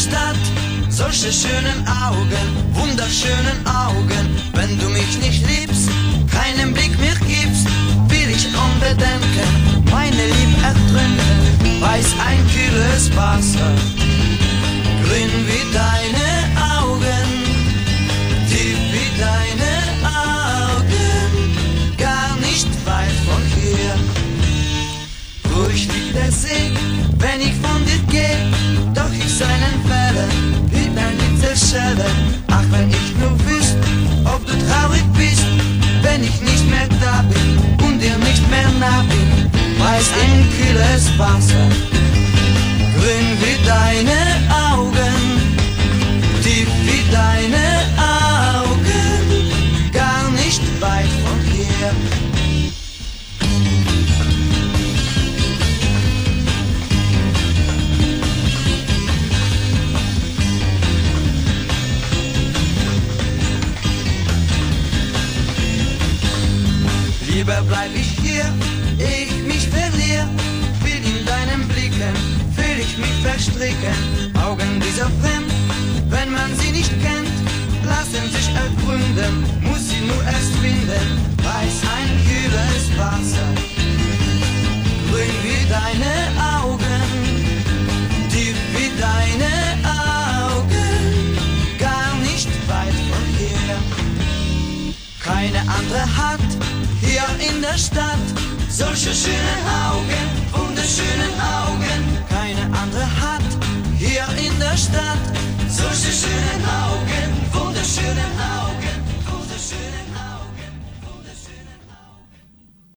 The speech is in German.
Stadt. Solche schönen Augen, wunderschönen Augen. Wenn du mich nicht liebst, keinen Blick mehr gibst, will ich unbedenken meine Lieb ertränken. Weiß ein kühles Wasser, grün wie deine Augen, tief wie deine Augen, gar nicht weit von hier. Ruhig liegt der See, wenn ich von dir geh, doch ich seinen Wellen wie ein Lied zerschellen. Ach, wenn ich nur wüsst, ob du traurig bist, wenn ich nicht mehr da bin und dir nicht mehr nah bin. Weiß ein kühles Wasser, grün wie deine Augen, tief wie deine Augen, gar nicht weit von hier. Lieber bleib ich hier, ehe ich mich verliere, will in deinen Blicken, fühl ich mich verstricken. Augen dieser fremd, wenn man sie nicht kennt, lassen sich ergründen, muss sie nur erst finden. Weiß ein kühles Wasser, grün wie deine Augen, tief wie deine Augen, gar nicht weit von hier. Keine andere hat hier in der Stadt solche schönen Augen, wunderschönen Augen. Keine andere hat hier in der Stadt solche schönen Augen, wunderschönen Augen.